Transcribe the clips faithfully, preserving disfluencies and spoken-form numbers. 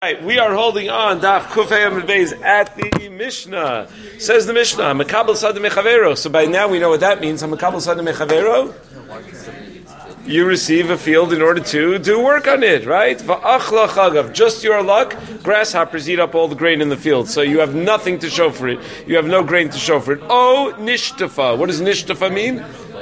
Right, we are holding on Daf Kufay Amud Beis at the Mishnah. Says the Mishnah, Mekabel Sada Mechavero. So by now we know what that means. Mekabel Sada Mechavero. You receive a field in order to do work on it, right? Va'achla chagav. Just your luck, grasshoppers eat up all the grain in the field, so you have nothing to show for it. You have no grain to show for it. Oh, nishtafa. What does nishtafa mean?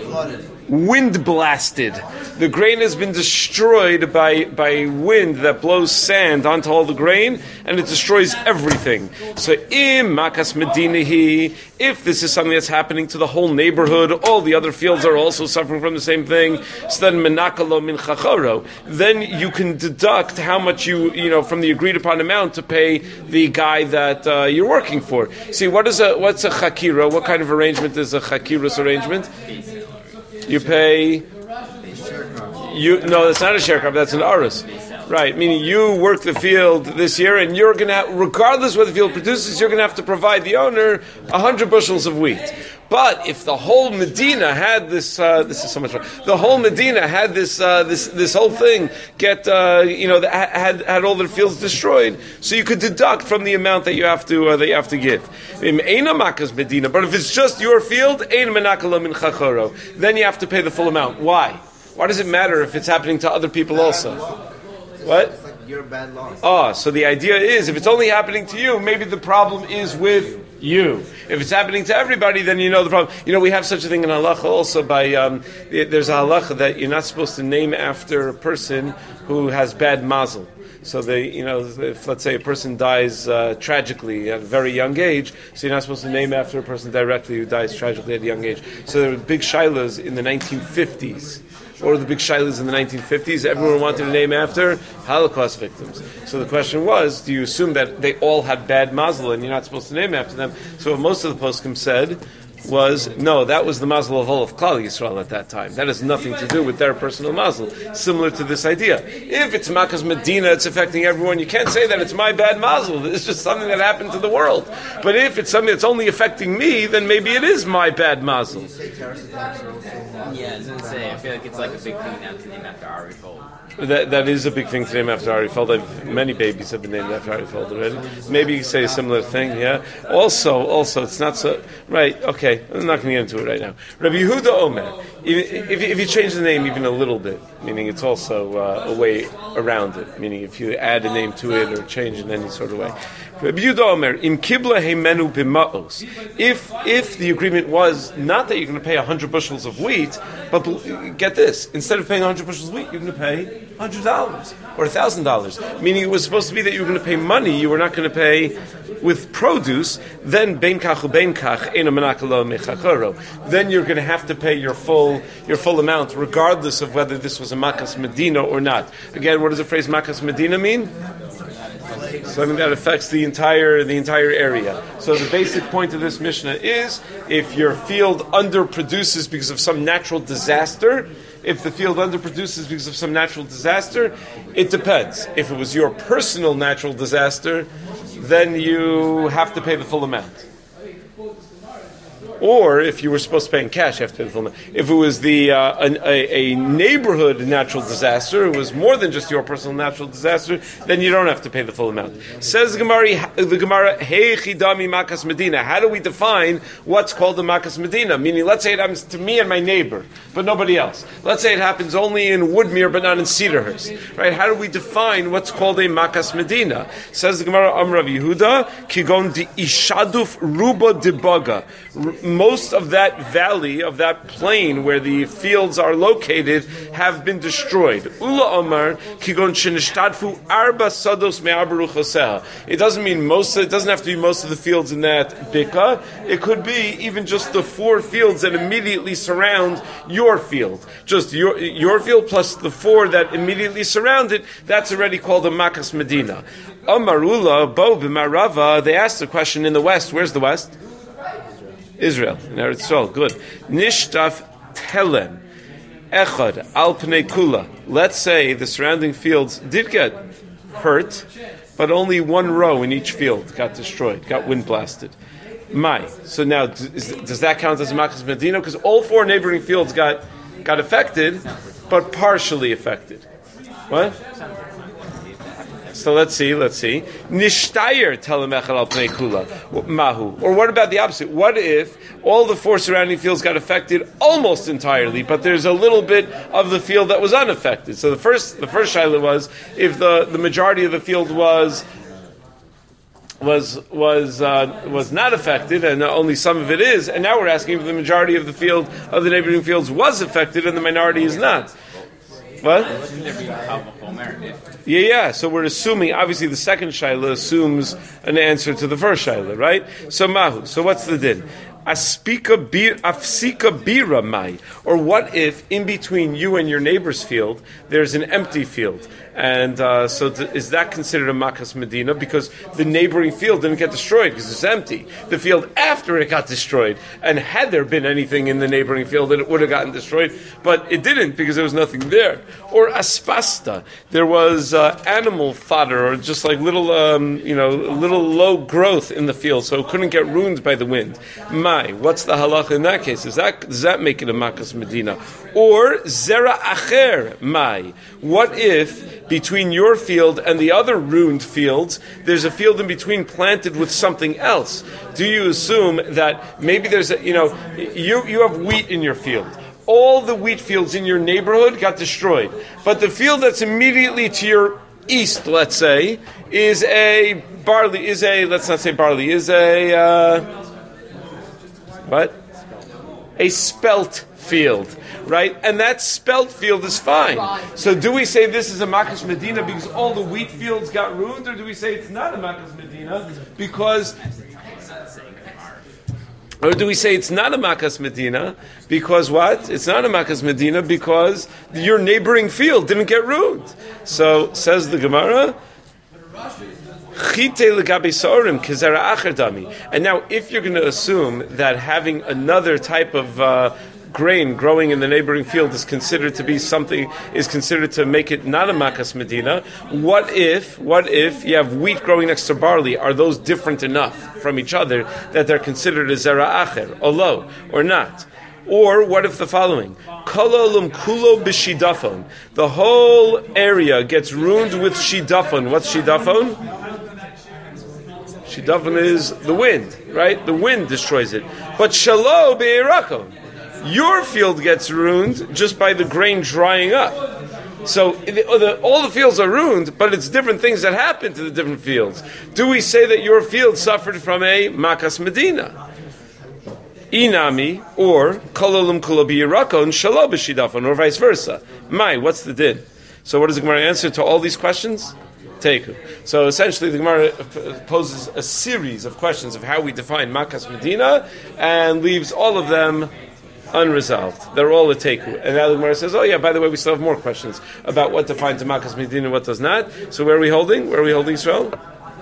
Wind blasted. The grain has been destroyed by, by wind that blows sand onto all the grain, and it destroys everything. So, im makas medinahi, if this is something that's happening to the whole neighborhood, all the other fields are also suffering from the same thing, so then menakalo min chacharo, then you can deduct how much you, you know, from the agreed upon amount to pay the guy that uh, you're working for. See, what is a, what's a chakira? What kind of arrangement is a chakirus arrangement? You pay. You no, that's not a sharecrop. That's an arus, right? Meaning you work the field this year, and you're going to, regardless of what the field produces, you're going to have to provide the owner a hundred bushels of wheat. But if the whole Medina had this, uh, this is so much fun. The whole Medina had this, uh, this, this whole thing get, uh, you know, had had all their fields destroyed, so you could deduct from the amount that you have to uh, that you have to give. Medina, but if it's just your field, then you have to pay the full amount. Why? Why does it matter if it's happening to other people also? What? Your bad loss. Oh, so the idea is, if it's only happening to you, maybe the problem is with you. If it's happening to everybody, then you know the problem. You know, we have such a thing in halacha also by, um, there's a halacha that you're not supposed to name after a person who has bad mazel. So they, you know, if let's say a person dies uh, tragically at a very young age, so you're not supposed to name after a person directly who dies tragically at a young age. So there were big shilas in the nineteen fifties. Or the big shilas in the nineteen fifties, everyone wanted to name after Holocaust victims. So the question was, do you assume that they all had bad mazel and you're not supposed to name after them? So what most of the poskim said was, no, that was the mazel of all of Klal Yisrael at that time. That has nothing to do with their personal mazel. Similar to this idea. If it's Makas Medina, it's affecting everyone, you can't say that it's my bad mazel. It's just something that happened to the world. But if it's something that's only affecting me, then maybe it is my bad mazel. Yeah, I was going to say, I feel like it's like a big thing now to name after Ari Fold. That that is a big thing to name after Ari Fold. I've, many babies have been named after Ari Fold already. Maybe you can say a similar thing, yeah. Also, also, it's not so right. Okay, I'm not going to get into it right now. Rabbi Yehuda Omer. If, if, if you change the name even a little bit, meaning it's also uh, a way around it. Meaning if you add a name to it or change it in any sort of way. Rabbi Yehuda Omer. Im kibla heimenu b'maos. If if the agreement was not that you're going to pay a hundred bushels of wheat, but get this: instead of paying a hundred bushels of wheat, you're going to pay hundred dollars or a thousand dollars. Meaning it was supposed to be that you were going to pay money, you were not going to pay with produce. Then ben kach ben kach ena menakalo mechachoro. Then you're going to have to pay your full your full amount, regardless of whether this was a makas medina or not. Again, what does the phrase makas medina mean? Something that affects the entire the entire area. So the basic point of this Mishnah is, if your field underproduces because of some natural disaster, if the field underproduces because of some natural disaster, it depends. If it was your personal natural disaster, then you have to pay the full amount. Or if you were supposed to pay in cash, you have to pay the full amount. If it was the uh, an, a, a neighborhood natural disaster, it was more than just your personal natural disaster, then you don't have to pay the full amount. Says the Gemara, the Gemara, Hey Chidami Makas Medina. How do we define what's called the Makas Medina? Meaning, let's say it happens to me and my neighbor, but nobody else. Let's say it happens only in Woodmere, but not in Cedarhurst. Right? How do we define what's called a Makas Medina? Says the Gemara, Amrav Yehuda, Kigon di Ishaduf Ruba Dibaga. Most of that valley, of that plain where the fields are located, have been destroyed. Ula Omar, Kigon Shenishtadfu Arba Sados Me'abaru Choseha. It doesn't mean most of, it doesn't have to be most of the fields in that bika. It could be even just the four fields that immediately surround your field. Just your your field plus the four that immediately surround it, that's already called a Makas Medina. Amarula, Bo B'Marava, they asked the question in the west. Where's the west? Israel, in Eretz Yisrael, good. Nishtaf Telem Echad Al Pnei Kula. Let's say the surrounding fields did get hurt, but only one row in each field got destroyed, got wind blasted. Mai. So now, is, does that count as a Makas Medina? Because all four neighboring fields got got affected, but partially affected. What? So let's see, let's see. Nishtayer telemechel al pnei kula mahu. Or what about the opposite? What if all the four surrounding fields got affected almost entirely, but there's a little bit of the field that was unaffected? So the first, the first shaila was if the, the majority of the field was was was uh, was not affected, and only some of it is. And now we're asking if the majority of the field of the neighboring fields was affected, and the minority is not. What? Yeah, yeah. So we're assuming, obviously, the second shaila assumes an answer to the first shaila, right? So mahu. So what's the din? Aspika bir, afsika bira mai. Or what if in between you and your neighbor's field there's an empty field? And uh, so th- is that considered a makas medina? Because the neighboring field didn't get destroyed because it's empty. The field after it got destroyed, and had there been anything in the neighboring field, then it would have gotten destroyed, but it didn't because there was nothing there. Or aspasta, there was uh, animal fodder, or just like little, um, you know, little low growth in the field, so it couldn't get ruined by the wind. Mai, what's the halacha in that case? Is that does that make it a makas medina? Or zera acher mai? What if between your field and the other ruined fields, there's a field in between planted with something else? Do you assume that maybe there's a, you know, you, you have wheat in your field. All the wheat fields in your neighborhood got destroyed. But the field that's immediately to your east, let's say, is a barley, is a, let's not say barley, is a, uh, what? A spelt field, right? And that spelt field is fine. So do we say this is a Makas Medina because all the wheat fields got ruined, or do we say it's not a Makas Medina because... Or do we say it's not a Makas Medina because what? It's not a Makas Medina because your neighboring field didn't get ruined. So, says the Gemara, and now if you're going to assume that having another type of uh, grain growing in the neighboring field is considered to be something, is considered to make it not a Makas Medina, what if, what if you have wheat growing next to barley? Are those different enough from each other that they're considered a Zera Acher, olo, or not? Or what if the following? Kololum kulo b'shidafon. The whole area gets ruined with shidafon. What's shidafon? Shidafon is the wind, right? The wind destroys it. But shalo be'erakon. Your field gets ruined just by the grain drying up. So the, the, all the fields are ruined, but it's different things that happen to the different fields. Do we say that your field suffered from a Makas Medina? Inami, or kololum kolobi yirakon shalo b'shidafon, or vice versa. Mai, what's the din? So what does the Gemara answer to all these questions? Teku. So essentially the Gemara poses a series of questions of how we define Makas Medina and leaves all of them unresolved. They're all a teku. And now the Gemara says, oh yeah, by the way, we still have more questions about what defines a Makas Medina and what does not. So where are we holding? Where are we holding, Israel?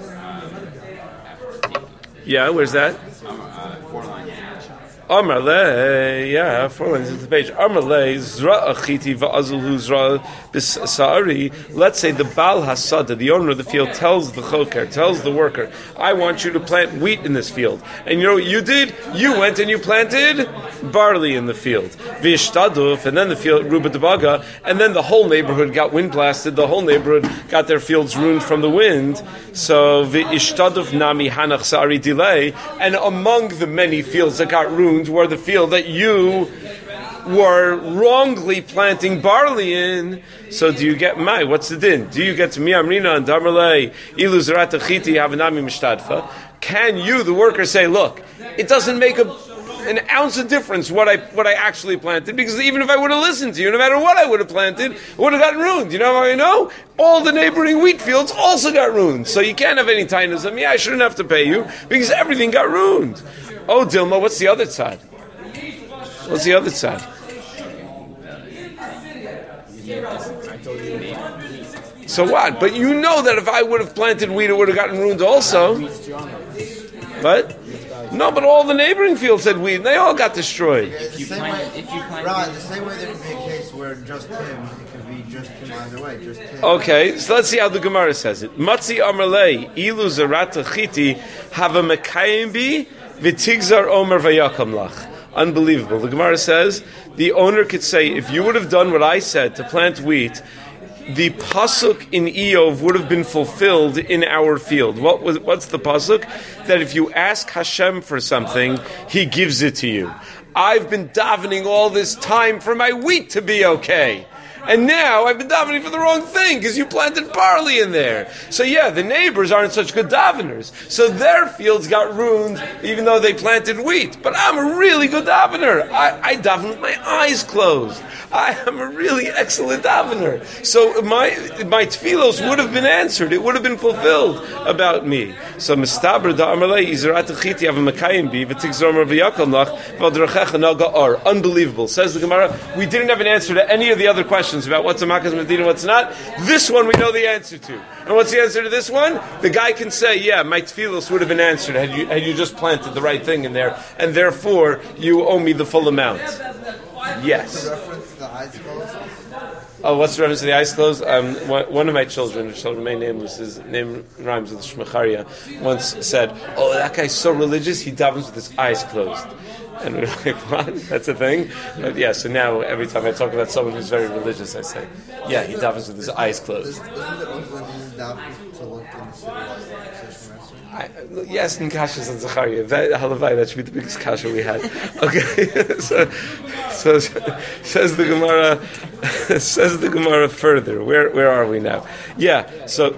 Yeah, where's that? Amarle, yeah, four lines into the page. Amarle, zra achiti va'azul zra bisari. Let's say the Baal Hasada, the owner of the field, tells the choker, tells the worker, I want you to plant wheat in this field. And you know what you did? You went and you planted barley in the field. Vishtaduf, and then the field, Ruba Debaga, and then the whole neighborhood got wind blasted, the whole neighborhood got their fields ruined from the wind. So, Vishtaduf nami hanach sari delay, and among the many fields that got ruined, were the field that you were wrongly planting barley in. So do you get my? What's the din? Do you get to mi amrina and damarlei ilu zerat achiti havanami mishtadfa? Can you, the worker, say, look, it doesn't make a an ounce of difference what I what I actually planted, because even if I would have listened to you, no matter what I would have planted, it would have gotten ruined. You know how I know? All the neighboring wheat fields also got ruined. So you can't have any tightness of me. I shouldn't have to pay you because everything got ruined. Oh, Dilma, what's the other side? What's the other side? So what? But you know that if I would have planted wheat, it would have gotten ruined also. What? No, but all the neighboring fields had wheat, and they all got destroyed. Yeah, the, same way, if you plant right, the same way there could be a case where just him, it could be just him either way, just him. Okay, so let's see how the Gemara says it. Matzi amarlei ilu zarata chiti hava mekayim bi v'tigzar omer vayakam lach. Unbelievable. The Gemara says the owner could say, if you would have done what I said to plant wheat, the pasuk in Eov would have been fulfilled in our field. What was? What's the pasuk? That if you ask Hashem for something, He gives it to you. I've been davening all this time for my wheat to be okay. And now I've been davening for the wrong thing because you planted barley in there. So yeah, the neighbors aren't such good daveners. So their fields got ruined even though they planted wheat. But I'm a really good davener. I, I daven with my eyes closed. I am a really excellent davener. So my my tefillos would have been answered. It would have been fulfilled about me. So mistaber da amalei izerat chiti av makayim bi v'tigzor v'yakom lach v'adrachecha naga ar. Unbelievable. Says the Gemara. We didn't have an answer to any of the other questions about what's a makas medina, what's not. This one we know the answer to. And what's the answer to this one? The guy can say, yeah, my tefillos would have been answered had you had you just planted the right thing in there, and therefore you owe me the full amount. Yes. Oh, what's the reference to the eyes closed? Um, one, one of my children, which shall remain nameless, his name rhymes with Shmecharia, once said, oh, that guy's so religious, he davens with his eyes closed. And we were like, what? That's a thing? But yeah, so now every time I talk about someone who's very religious, I say, yeah, he davens with his eyes closed. I, yes, in Kashas and Zachariah. That, halavai, that should be the biggest kasha we had. Okay, so, so says the Gemara, says the Gemara further. Where where are we now? Yeah, so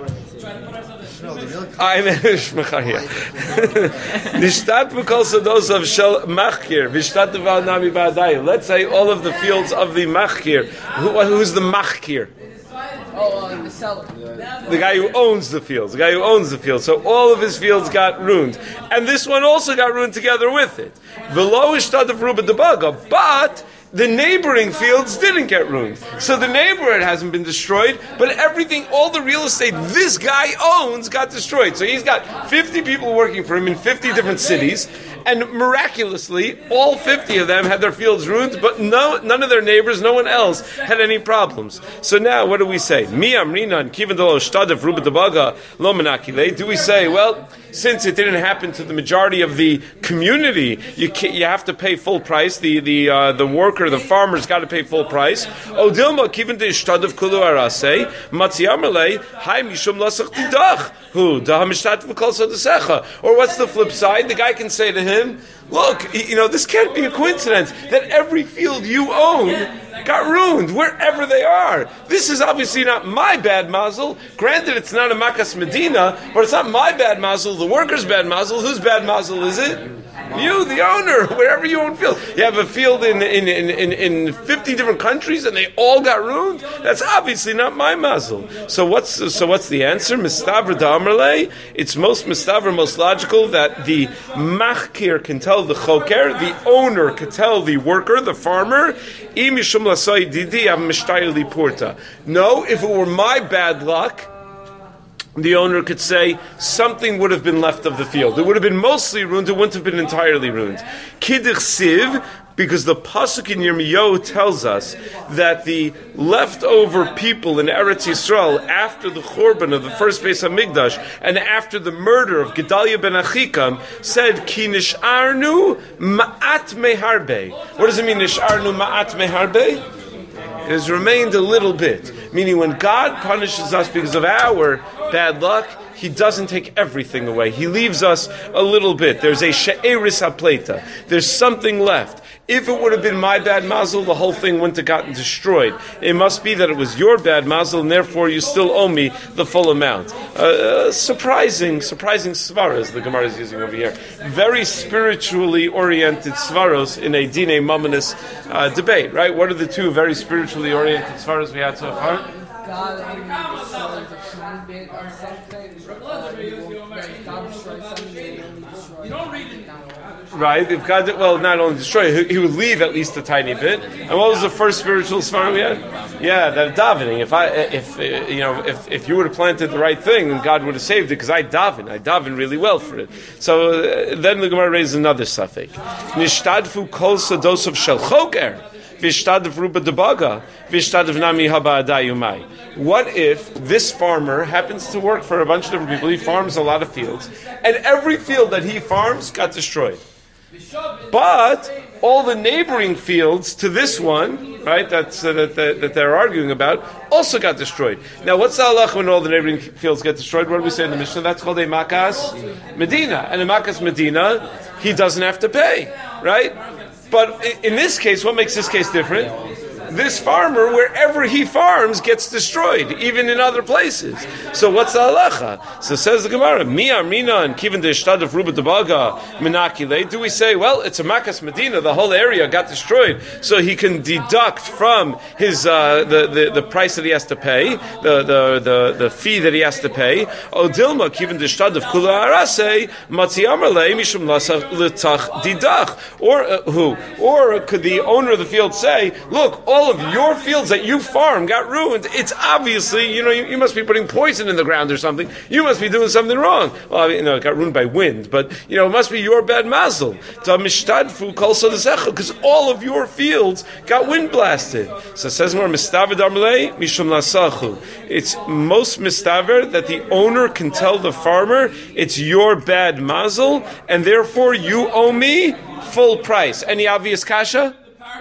I'm Shmachaya. Nishtat b'kol sados of shel machkir. V'shtat deval nami ba'adai. Let's say all of the fields of the machkir. Who, who's the machkir? Oh, uh, the seller. The guy who owns the fields. The guy who owns the fields. So all of his fields got ruined. And this one also got ruined together with it. V'lo ishtad of ruba debaga. But the neighboring fields didn't get ruined. So the neighborhood hasn't been destroyed, but everything, all the real estate this guy owns got destroyed. So he's got fifty people working for him in fifty different cities, and miraculously, all fifty of them had their fields ruined, but no, none of their neighbors, no one else had any problems. So now, what do we say? Mi amrina and kivan delo shtadav ruba debaga lo menakile. Do we say, well, since it didn't happen to the majority of the community, you can, you have to pay full price. The the uh, the worker, the farmer's got to pay full price. Odilma kivan de shtadav kulu arase matziamalei hay mishum lasach tidach hu da hamishtat v'kol sodesecha. Or what's the flip side? The guy can say to him, look, you know, this can't be a coincidence that every field you own got ruined wherever they are. This is obviously not my bad mazel. Granted, it's not a makas medina, but it's not my bad mazel. The worker's bad mazel. Whose bad mazel is it? You, the owner, wherever you own field. You have a field in in, in, in in fifty different countries and they all got ruined? That's obviously not my mazel. So what's so what's the answer? Mistavr da'amrle. It's most mistavr, most logical that the machkir can tell the choker, the owner can tell the worker, the farmer, no, if it were my bad luck, the owner could say something would have been left of the field. It would have been mostly ruined. It wouldn't have been entirely ruined. Kidduch siv, because the pasuk in Yirmiyahu tells us that the leftover people in Eretz Yisrael after the Churban of the first Beis Hamikdash and after the murder of Gedaliah ben Achikam said Ki nish'arnu ma'at meharbe. What does it mean nish'arnu ma'at meharbe? It has remained a little bit. Meaning when God punishes us because of our bad luck, He doesn't take everything away. He leaves us a little bit. There's a she'eris hapleta. There's something left. If it would have been my bad mazel, the whole thing wouldn't have gotten destroyed. It must be that it was your bad mazel, and therefore you still owe me the full amount. Uh, surprising, surprising svaros the Gemara is using over here. Very spiritually oriented svaros in a dine mominous uh, debate, right? What are the two very spiritually oriented svaros we had so far? God only destroys a tiny bit of something. God destroys something, they only destroy. You don't read it. Right, if God did, well, not only destroy, he would leave at least a tiny bit. And what was the first spiritual svara we had? Yeah, that davening. If I, if uh, you know, if if you would have planted the right thing, then God would have saved it because I daven. I daven really well for it. So uh, then the Gemara raises another suffix. Nishtadfu kol sados of shel choker. Vishtadav ruba debaga. Vishtadav nami haba adayumai. What if this farmer happens to work for a bunch of different people? He farms a lot of fields, and every field that he farms got destroyed. But all the neighboring fields to this one, right, that's, uh, that, that, that they're arguing about, also got destroyed. Now, what's the halach when all the neighboring fields get destroyed? What do we say in the Mishnah? That's called a makas medina. And a makas medina, he doesn't have to pay, right? But in this case, what makes this case different? This farmer, wherever he farms, gets destroyed, even in other places. So what's the halacha? So says the Gemara, Mi Armina and Kivan Deishtad of Ruba Debaga Menakile. Do we say, well, it's a Makas Medina, the whole area got destroyed, so he can deduct from his uh, the, the the price that he has to pay, the the the, the fee that he has to pay. O Dilma Kivan Deishtad of Kula Arase Matzi Amarle Mishum Lasach Litach Didach. Or uh, who? Or could the owner of the field say, look, all of your fields that you farm got ruined. It's obviously, you know, you, you must be putting poison in the ground or something. You must be doing something wrong. Well, I mean, you know, it got ruined by wind, but, you know, it must be your bad mazel. Because all of your fields got wind blasted. So it says more, mistaver darmele mishum lasachu. It's most mistaver that the owner can tell the farmer, it's your bad mazel, and therefore you owe me full price. Any obvious kasha?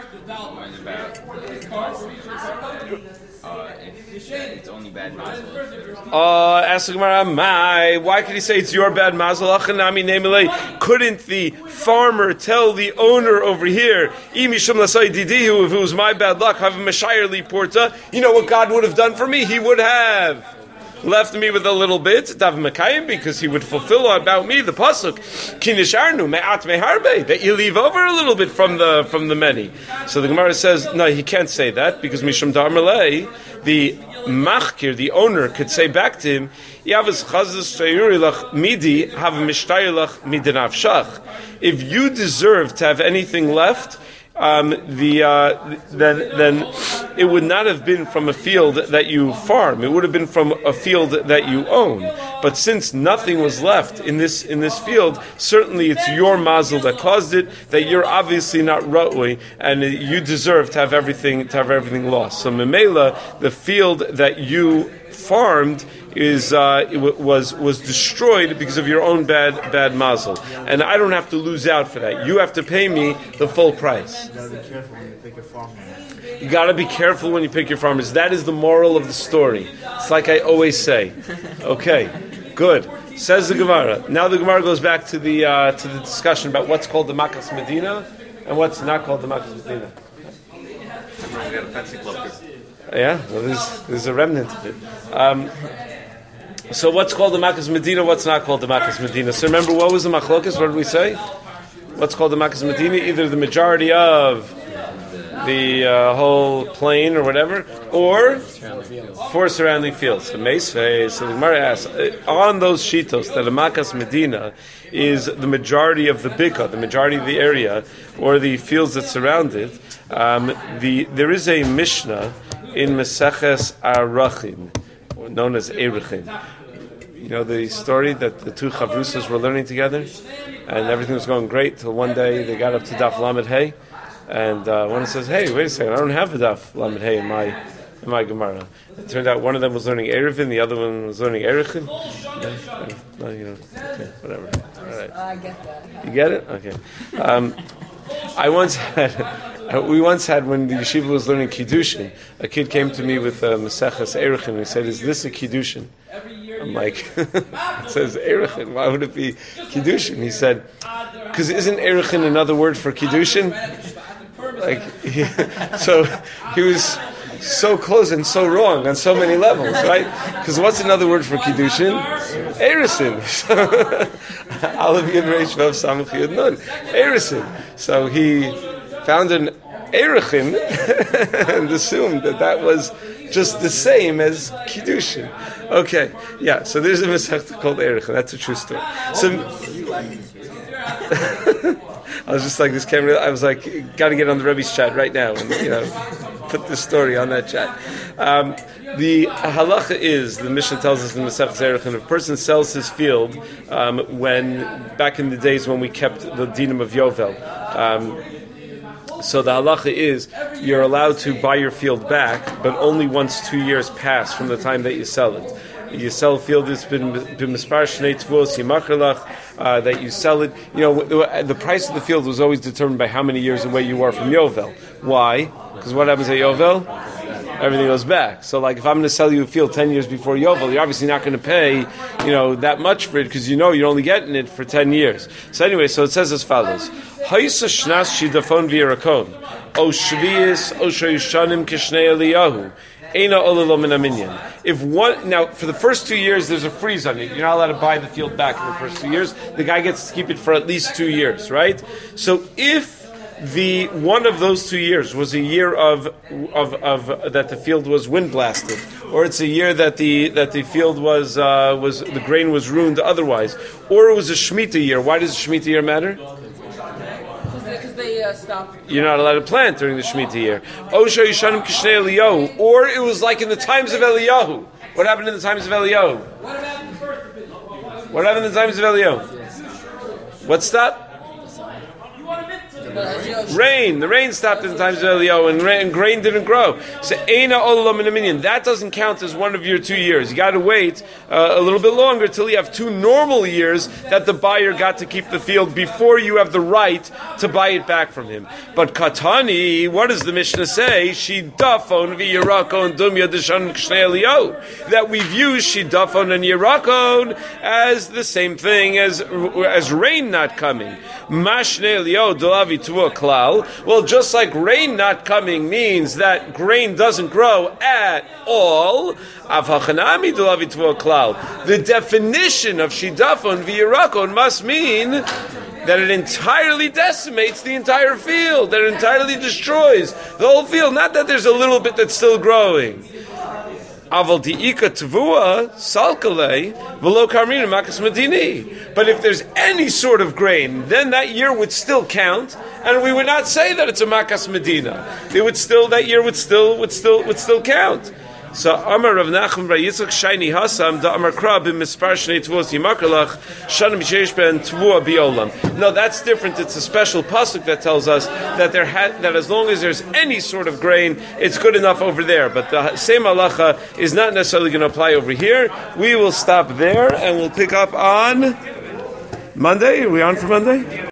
Uh, if it's only bad mazel. Uh, ask the Gemara, my, why could he say it's your bad mazel? Couldn't the farmer tell the owner over here, if it was my bad luck, have a meshayerli porta, you know what God would have done for me? He would have left me with a little bit, Dav Mekayim, because he would fulfill about me the pasuk, Kinisharnu me'at meharbe, that you leave over a little bit from the from the many. So the Gemara says, no, he can't say that, because Mishum Darmalei, the machkir, the owner, could say back to him, Yavas chazas shayurilach midi have mishtayilach midinavshach. If you deserve to have anything left, Um, the uh, then then it would not have been from a field that you farm. It would have been from a field that you own. But since nothing was left in this in this field, certainly it's your mazel that caused it. That you're obviously not ra'ui, and you deserve to have everything to have everything lost. So memela, the field that you farmed is uh, was was destroyed because of your own bad bad mazel, and I don't have to lose out for that. You have to pay me the full price. You gotta be careful when you pick your farmers. You gotta be careful when you pick your farmers. That is the moral of the story. It's like I always say. Okay, good. Says the Gemara. Now the Gemara goes back to the uh, to the discussion about what's called the Makas Medina and what's not called the Makas Medina. We got a fancy club here. Yeah, well, there's, there's a remnant of it. Um, so what's called the Makas Medina, what's not called the Makas Medina? So remember, what was the Machlokas? What did we say? What's called the Makas Medina? Either the majority of the uh, whole plain or whatever, or four surrounding fields. So Meisvei, so the Gemara asks, on those shitos that the Makas Medina is the majority of the bika, the majority of the area, or the fields that surround it, um, the there is a Mishnah in Meseches Arachim, known as Eruchim. You know the story that the two Chavrusas were learning together, and everything was going great till one day they got up to Daf Lamed Hey, and uh, one says, "Hey, wait a second, I don't have the Daf Lamed Hey in my in my Gemara." It turned out one of them was learning Eruvin, the other one was learning Eruchim. No, you know, okay, whatever. All right. I get that. You get it? Okay. Um, I once had, uh, we once had, when the yeshiva was learning Kiddushin, a kid came to me with uh, Maseches Eruchim, and he said, "Is this a Kiddushin?" I'm like, it says Eruchim, why would it be Kiddushin? He said, because isn't Eruchim another word for Kiddushin? Like, he, so he was so close and so wrong on so many levels, right? Because what's another word for Kiddushin? Erusin. Aleph Yud Reish Vav Samach Yud Nun. Erusin. So he found an Eruchim and assumed that that was just the same as Kiddushin. Okay, yeah, so there's a Masechta called Eruchim. That's a true story. So I was just like, this camera, I was like, got to get on the Rebbe's chat right now and, you know, put this story on that chat. Um, the halacha is, the Mishnah tells us in Masechta Eruchim, if a person sells his field, um, when, back in the days when we kept the dinam of Yovel, um, so the halacha is, you're allowed to buy your field back, but only once two years pass from the time that you sell it. you sell a field that's been b'mispar shnei tvuos yimacher lach, that you sell it. You know, the, the price of the field was always determined by how many years away you are from Yovel. Why? Because what happens at Yovel? Everything goes back. So, like, if I'm going to sell you a field ten years before Yovel, you're obviously not going to pay, you know, that much for it because you know you're only getting it for ten years. So anyway, so it says as follows: Ha'isa shnas shidafon v'yirakon, o shvius o shoyishanim kishnei Eliyahu. If one now for the first two years there's a freeze on it, you're not allowed to buy the field back in the first two years. The guy gets to keep it for at least two years, right? So if the one of those two years was a year of of, of that the field was wind blasted, or it's a year that the that the field was uh, was the grain was ruined otherwise, or it was a Shemitah year. Why does a Shemitah year matter? Because they uh, stopped. You're not allowed to plant during the Shemitah year. Osha Yishanim Kishnei Eliyahu, or it was like in the times of Eliyahu. What happened in the times of Eliyahu? What happened in the times of Eliyahu? What stopped? Rain. The rain stopped in the times of Eliyahu, and, rain, and grain didn't grow. So, Eina Olam in a minion. That doesn't count as one of your two years. You got to wait uh, a little bit longer till you have two normal years that the buyer got to keep the field before you have the right to buy it back from him. But Katani, what does the Mishnah say? Shidafon v'yirakon dum yadishan kshnei Eliyahu. That we've used shidafon and yirakon as the same thing as as rain not coming. Mashnei Eliyahu dolavi to a klal. Well, just like rain not coming means that grain doesn't grow at all, the definition of shidafon v'yirakon must mean that it entirely decimates the entire field, that it entirely destroys the whole field, not that there's a little bit that's still growing. Aval di'ika tvua salkale v'lo karmina makas medini. But if there's any sort of grain, then that year would still count, and we would not say that it's a makas medina. It would still that year would still would still would still count. So Amar Rav Nachum Bar Yitzchak Shayni Hasam da Amar Krab in Mispar Shnei Tvus Yimakalach Shanim Sheish Ben Tvua Biolam. No, that's different. It's a special pasuk that tells us that there ha- that as long as there's any sort of grain, it's good enough over there. But the same halacha is not necessarily going to apply over here. We will stop there and we'll pick up on Monday. Are we on for Monday?